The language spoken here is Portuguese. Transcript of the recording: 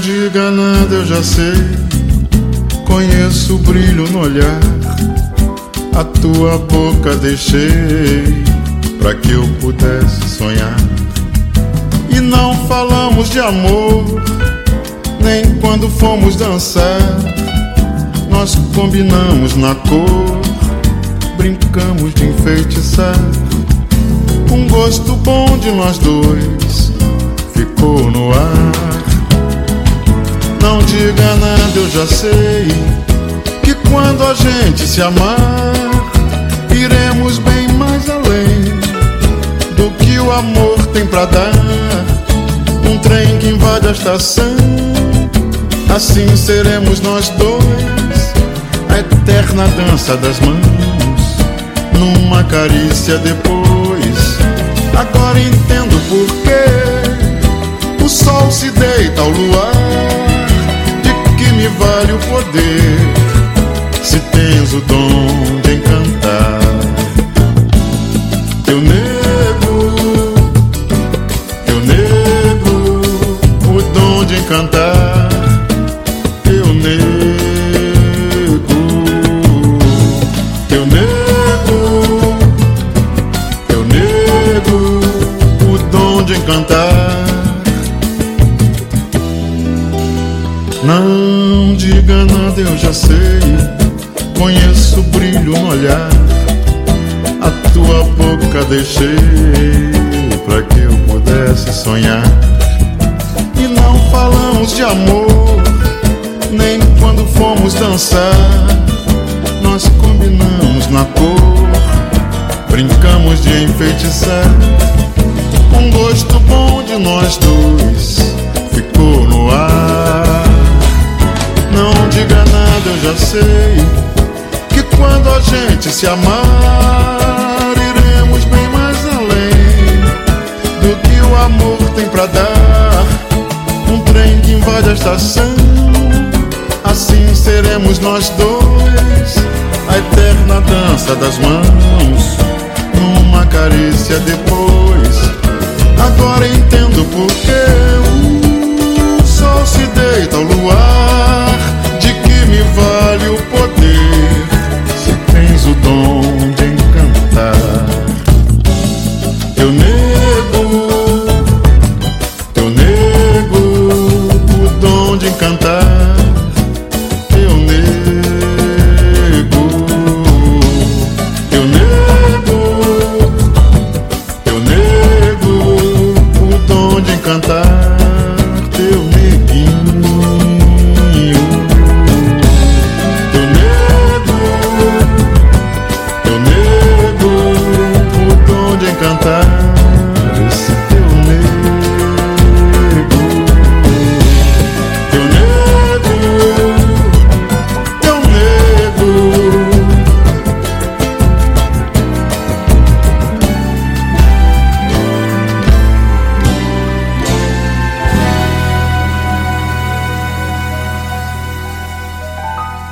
diga nada, eu já sei. Conheço o brilho no olhar. A tua boca deixei pra que eu pudesse sonhar. E não falamos de amor, nem quando fomos dançar. Nós combinamos na cor, brincamos de enfeitiçar. Um gosto bom de nós dois ficou no ar. Não diga nada, eu já sei que quando a gente se amar, iremos bem mais além do que o amor tem pra dar. Um trem que invade a estação, assim seremos nós dois, a eterna dança das mãos, numa carícia depois. Agora entendo por que o sol se deita ao luar. De que me vale o poder se tens o dom de encantar? Eu nego o dom de encantar. Eu nego o dom de encantar. Não diga nada, eu já sei. Conheço o brilho no olhar. A tua boca deixei pra que eu pudesse sonhar. E não falamos de amor, nem quando fomos dançar. Nós combinamos na cor, brincamos de enfeitiçar. Um gosto bom de nós dois ficou no ar. Não diga nada, eu já sei que quando a gente se amar, iremos bem mais além do que o amor tem pra dar. Um trem que invade a estação, assim seremos nós dois, a eterna dança das mãos, numa carícia depois. Agora entendo por que o sol se deita ao luar.